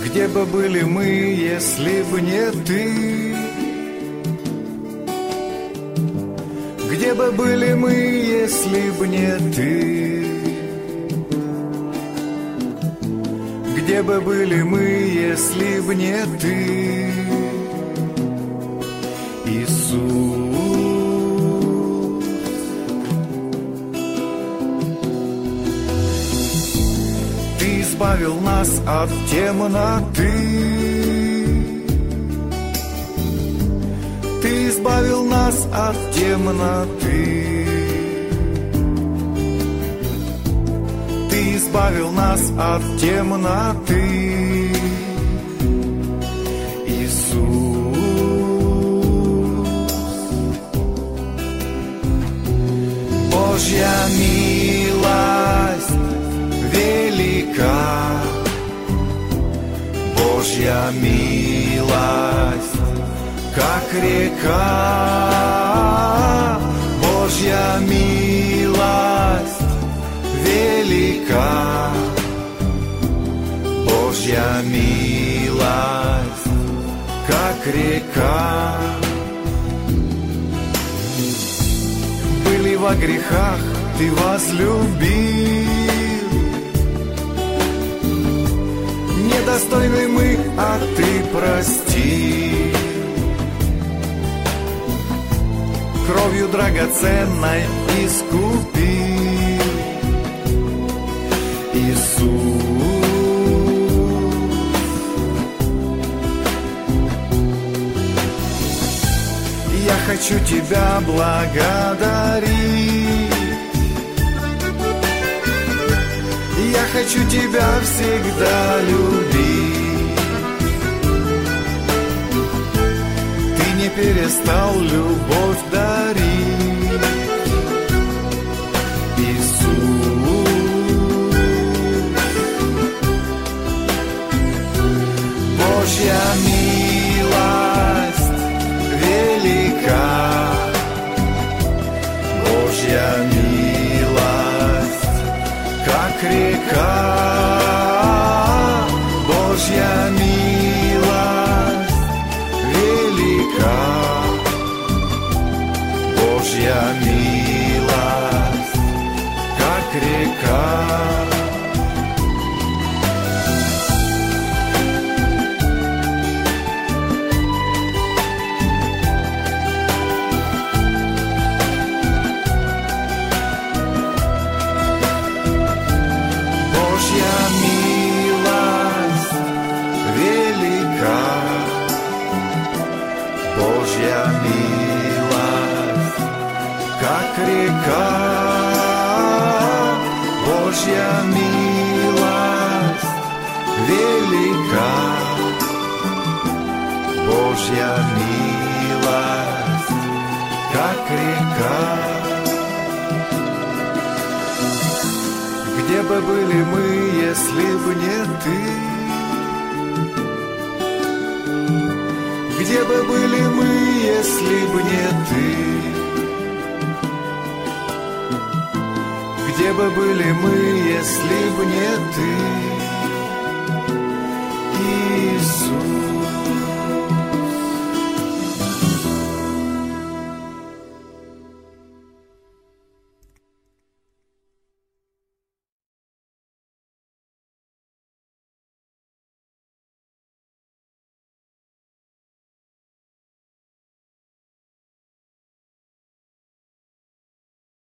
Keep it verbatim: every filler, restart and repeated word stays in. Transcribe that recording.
Где бы были мы, если бы не ты? Где бы были мы, если бы не ты? Где бы были мы, если бы не ты, Иисус? Ты избавил нас от темноты, Ты избавил нас от темноты, Ты избавил нас от темноты, Иисус. Божья милость велика, Божья милость как река, Божья милость велика, Божья милость как река. Были во грехах, Ты возлюбил, недостойны мы, а Ты простил. Кровью драгоценной искупил, Иисус. Я хочу Тебя благодарить, я хочу Тебя всегда любить. Ты не перестал любовь дарить, Иисус. Божья милость велика, Божья милость как река, Божья милость велика, Божья милость как река. Божья милость велика, Божья милость как река, Божья милость велика, Божья милость как река. Где бы были мы, если бы не Ты? Где бы были мы, если бы не Ты? Где бы были мы, если бы не Ты, Иисус?